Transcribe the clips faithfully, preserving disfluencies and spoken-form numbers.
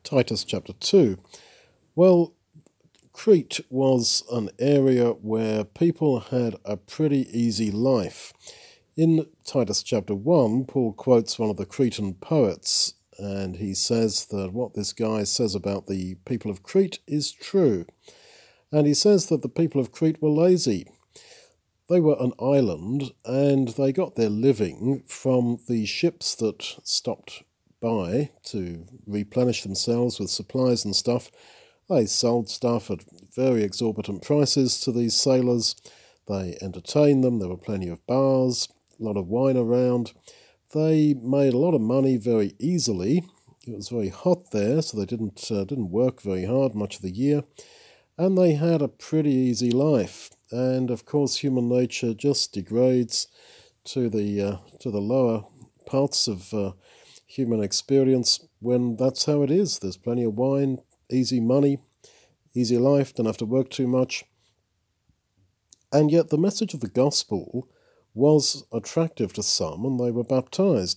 Titus chapter two. Well, Crete was an area where people had a pretty easy life. In Titus chapter one, Paul quotes one of the Cretan poets, and he says that what this guy says about the people of Crete is true. And he says that the people of Crete were lazy. They were an island, and they got their living from the ships that stopped by to replenish themselves with supplies and stuff. They sold stuff at very exorbitant prices to these sailors. They entertained them. There were plenty of bars, a lot of wine around. They made a lot of money very easily. It was very hot there, so they didn't uh, didn't work very hard much of the year. And they had a pretty easy life. And of course, human nature just degrades to the uh, to the lower parts of uh, human experience when that's how it is. There's plenty of wine, easy money, easy life, don't have to work too much. And yet the message of the gospel was attractive to some, and they were baptized.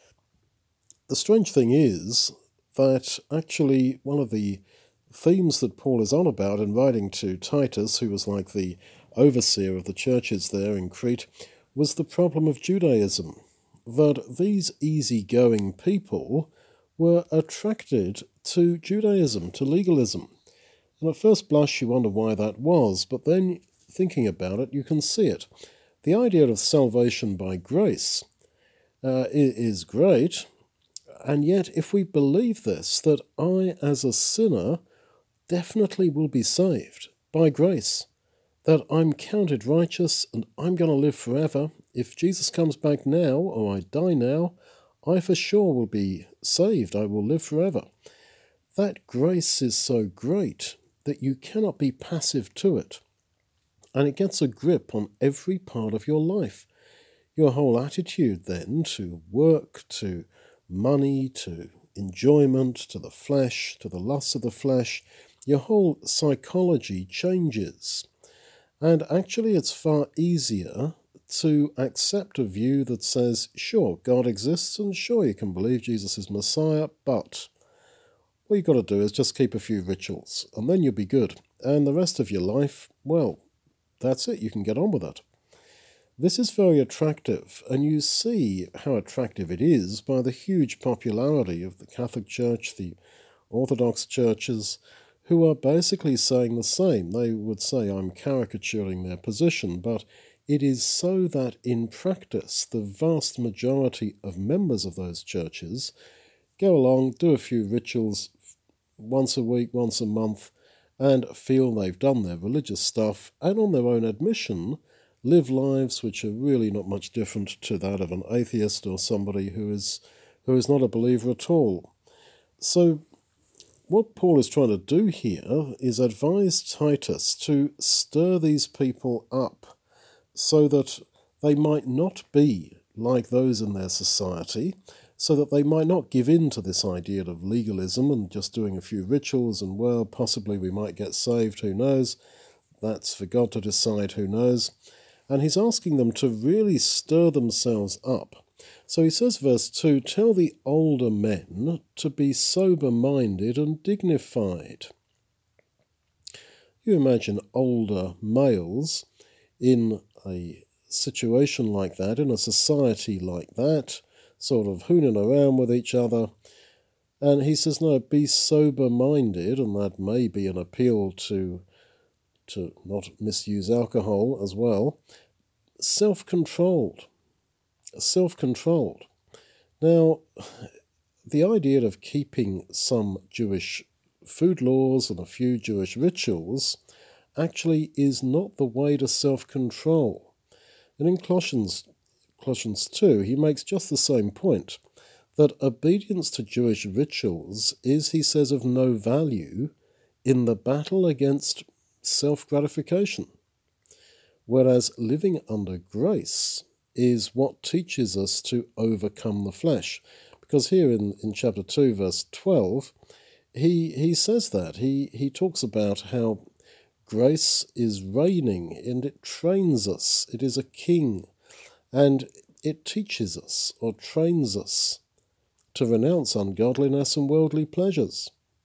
The strange thing is that actually one of the themes that Paul is on about in writing to Titus, who was like the overseer of the churches there in Crete, was the problem of Judaism. That these easygoing people were attracted to Judaism, to legalism. And at first blush you wonder why that was, but then thinking about it you can see it. The idea of salvation by grace uh, is great, and yet if we believe this, that I as a sinner definitely will be saved by grace, that I'm counted righteous and I'm going to live forever. If Jesus comes back now or I die now, I for sure will be saved. I will live forever. That grace is so great that you cannot be passive to it. And it gets a grip on every part of your life. Your whole attitude then to work, to money, to enjoyment, to the flesh, to the lusts of the flesh, your whole psychology changes. And actually it's far easier to accept a view that says, sure, God exists and sure you can believe Jesus is Messiah, but what you've got to do is just keep a few rituals and then you'll be good. And the rest of your life, well, that's it, you can get on with it. This is very attractive, and you see how attractive it is by the huge popularity of the Catholic Church, the Orthodox churches, who are basically saying the same. They would say I'm caricaturing their position, but it is so that in practice the vast majority of members of those churches go along, do a few rituals once a week, once a month, and feel they've done their religious stuff, and on their own admission live lives which are really not much different to that of an atheist or somebody who is who is not a believer at all. So what Paul is trying to do here is advise Titus to stir these people up so that they might not be like those in their society, so that they might not give in to this idea of legalism and just doing a few rituals and, well, possibly we might get saved, who knows? That's for God to decide, who knows? And he's asking them to really stir themselves up. So he says, verse two, tell the older men to be sober-minded and dignified. You imagine older males in a situation like that, in a society like that, sort of hooning around with each other. And he says, no, be sober-minded, and that may be an appeal to to not misuse alcohol as well. Self-controlled. Self-controlled. Now, the idea of keeping some Jewish food laws and a few Jewish rituals actually is not the way to self-control. And in Colossians, Colossians two, he makes just the same point, that obedience to Jewish rituals is, he says, of no value in the battle against self-gratification, whereas living under grace is what teaches us to overcome the flesh. Because here in, in chapter two, verse twelve, he he says that. He, he talks about how grace is reigning and it trains us. It is a king, and it teaches us or trains us to renounce ungodliness and worldly pleasures.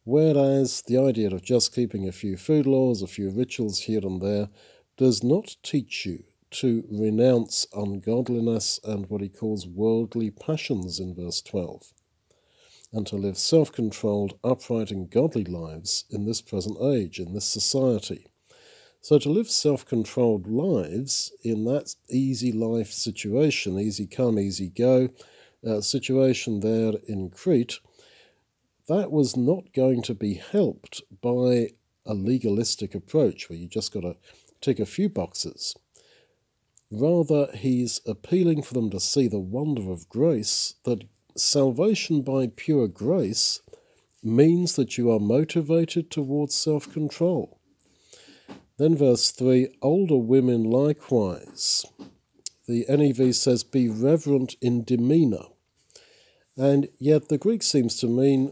Whereas the idea of just keeping a few food laws, a few rituals here and there, does not teach you to renounce ungodliness and what he calls worldly passions in verse twelve, and to live self-controlled, upright and godly lives in this present age, in this society. So to live self-controlled lives in that easy life situation, easy come, easy go, uh, situation there in Crete, that was not going to be helped by a legalistic approach where you just got to tick a few boxes. Rather, he's appealing for them to see the wonder of grace, that salvation by pure grace means that you are motivated towards self-control. Then verse three, older women likewise. The N E V says, be reverent in demeanour. And yet the Greek seems to mean,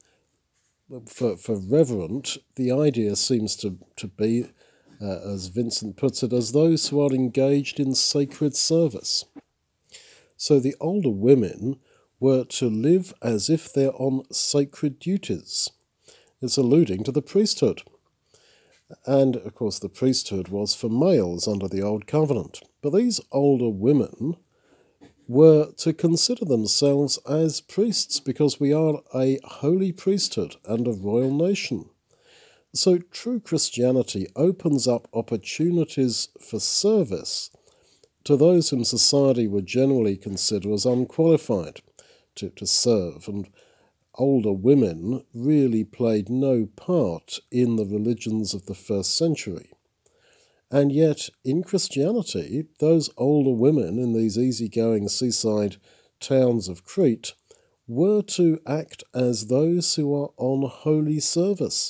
for, for reverent, the idea seems to, to be, uh, as Vincent puts it, as those who are engaged in sacred service. So the older women were to live as if they're on sacred duties. It's alluding to the priesthood. And, of course, the priesthood was for males under the Old Covenant. But these older women were to consider themselves as priests because we are a holy priesthood and a royal nation. So true Christianity opens up opportunities for service to those whom society would generally consider as unqualified to, to serve, and older women really played no part in the religions of the first century. And yet, in Christianity, those older women in these easygoing seaside towns of Crete were to act as those who are on holy service.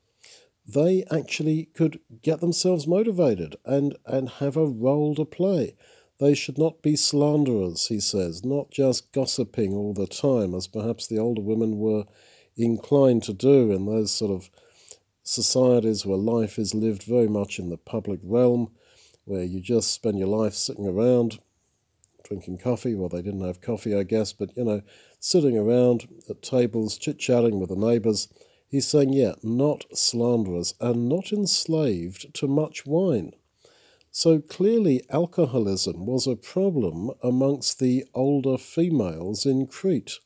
They actually could get themselves motivated and, and have a role to play. They should not be slanderers, he says, not just gossiping all the time, as perhaps the older women were inclined to do in those sort of societies where life is lived very much in the public realm, where you just spend your life sitting around drinking coffee. Well, they didn't have coffee, I guess, but, you know, sitting around at tables, chit-chatting with the neighbours. He's saying, yeah, not slanderers and not enslaved to much wine. So clearly alcoholism was a problem amongst the older females in Crete.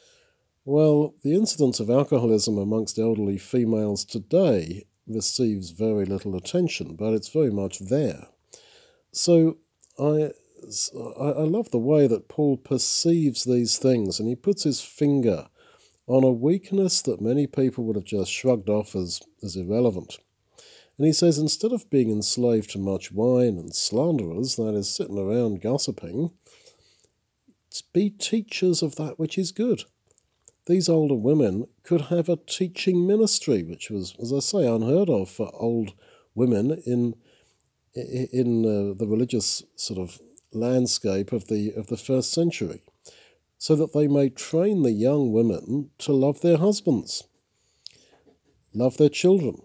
Well, the incidence of alcoholism amongst elderly females today receives very little attention, but it's very much there. So I, I love the way that Paul perceives these things, and he puts his finger on a weakness that many people would have just shrugged off as, as irrelevant. And he says, instead of being enslaved to much wine and slanderers, that is, sitting around gossiping, be teachers of that which is good. These older women could have a teaching ministry, which was, as I say, unheard of for old women in in uh, the religious sort of landscape of the of the first century, so that they may train the young women to love their husbands, love their children,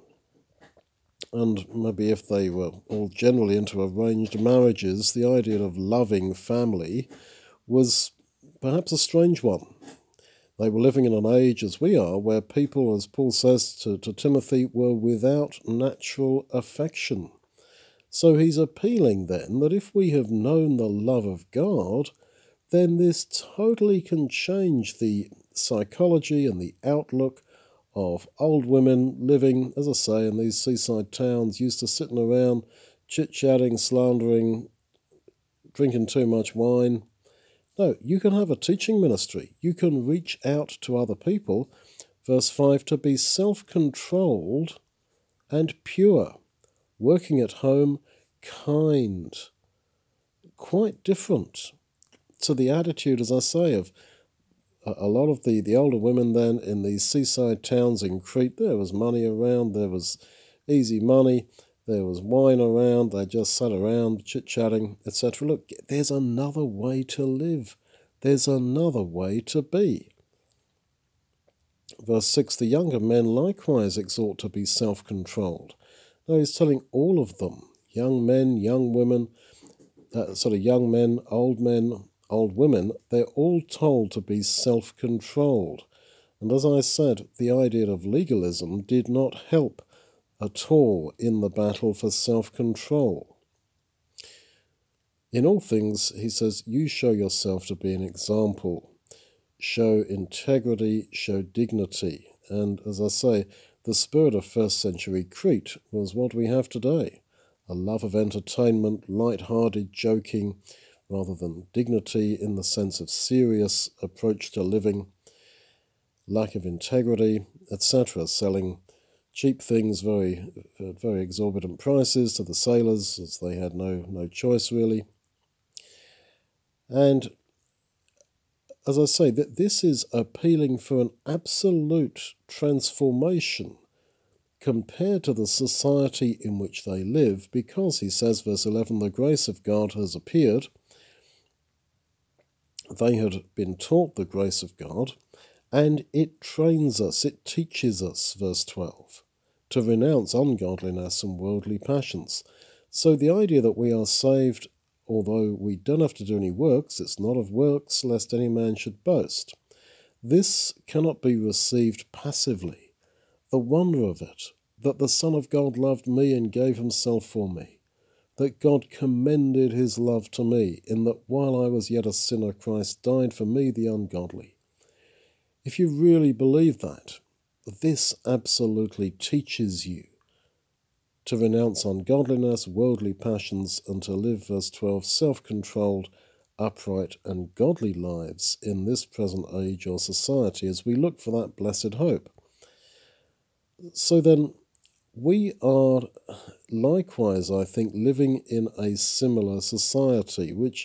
and maybe if they were all generally into arranged marriages, the idea of loving family was perhaps a strange one. They were living in an age, as we are, where people, as Paul says to, to Timothy, were without natural affection. So he's appealing then that if we have known the love of God, then this totally can change the psychology and the outlook of old women living, as I say, in these seaside towns, used to sitting around, chit-chatting, slandering, drinking too much wine. No, you can have a teaching ministry. You can reach out to other people. Verse five, to be self-controlled and pure, working at home, kind. Quite different to the attitude, as I say, of a lot of the, the older women then in these seaside towns in Crete. There was money around, there was easy money, there was wine around, they just sat around chit-chatting, et cetera. Look, there's another way to live. There's another way to be. Verse six, the younger men likewise exhort to be self-controlled. Now he's telling all of them, young men, young women, uh, sort of young men, old men, old women, they're all told to be self-controlled. And as I said, the idea of legalism did not help at all in the battle for self-control. In all things, he says, you show yourself to be an example. Show integrity, show dignity. And as I say, the spirit of first century Crete was what we have today. A love of entertainment, light-hearted joking, rather than dignity in the sense of serious approach to living, lack of integrity, et cetera, selling cheap things very at very exorbitant prices to the sailors, as they had no, no choice really. And as I say, that this is appealing for an absolute transformation compared to the society in which they live, because he says, verse eleven, the grace of God has appeared. They had been taught the grace of God, and it trains us, it teaches us, verse twelve, to renounce ungodliness and worldly passions. So the idea that we are saved, although we don't have to do any works, it's not of works, lest any man should boast. This cannot be received passively. The wonder of it, that the Son of God loved me and gave himself for me, that God commended his love to me, in that while I was yet a sinner, Christ died for me, the ungodly. If you really believe that, this absolutely teaches you to renounce ungodliness, worldly passions, and to live, verse twelve, self-controlled, upright, and godly lives in this present age or society as we look for that blessed hope. So then, we are likewise, I think, living in a similar society, which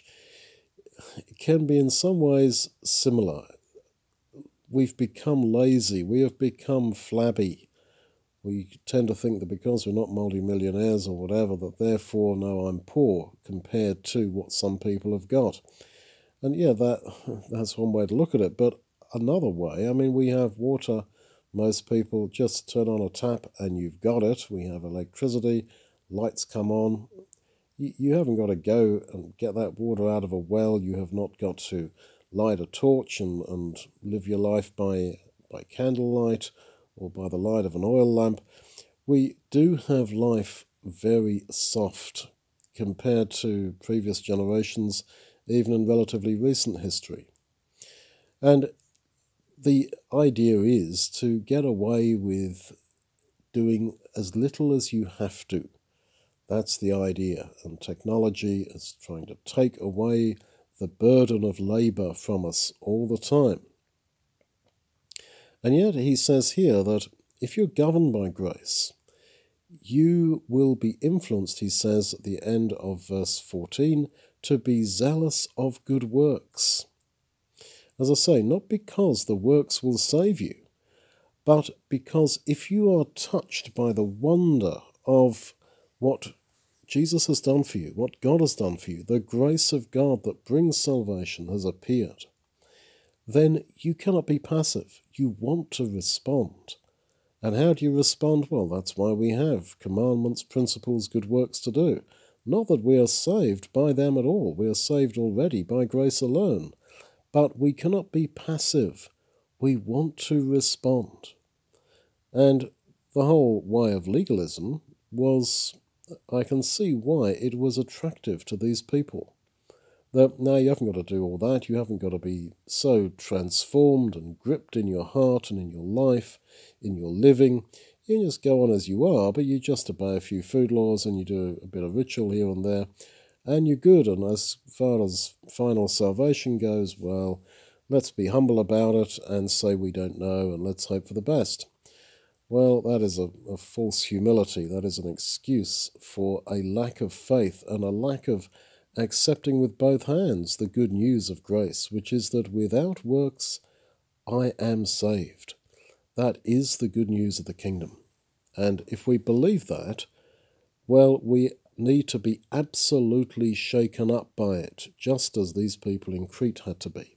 can be in some ways similar. We've become lazy, we have become flabby. We tend to think that because we're not multi-millionaires or whatever, that therefore, no, I'm poor compared to what some people have got. And yeah, that that's one way to look at it. But another way, I mean, we have water. Most people just turn on a tap and you've got it. We have electricity, lights come on. You, you haven't got to go and get that water out of a well. You have not got to light a torch and, and live your life by, by candlelight or by the light of an oil lamp. We do have life very soft compared to previous generations, even in relatively recent history. And the idea is to get away with doing as little as you have to. That's the idea. And technology is trying to take away the burden of labour from us all the time. And yet he says here that if you're governed by grace, you will be influenced, he says at the end of verse fourteen, to be zealous of good works. As I say, not because the works will save you, but because if you are touched by the wonder of what Jesus has done for you, what God has done for you, the grace of God that brings salvation has appeared, then you cannot be passive. You want to respond. And how do you respond? Well, that's why we have commandments, principles, good works to do. Not that we are saved by them at all. We are saved already by grace alone. But we cannot be passive. We want to respond. And the whole way of legalism was, I can see why it was attractive to these people. That now you haven't got to do all that. You haven't got to be so transformed and gripped in your heart and in your life, in your living. You can just go on as you are, but you just obey a few food laws and you do a bit of ritual here and there, and you're good. And as far as final salvation goes, well, let's be humble about it and say we don't know and let's hope for the best. Well, that is a, a false humility. That is an excuse for a lack of faith and a lack of accepting with both hands the good news of grace, which is that without works I am saved. That is the good news of the kingdom. And if we believe that, well, we need to be absolutely shaken up by it, just as these people in Crete had to be.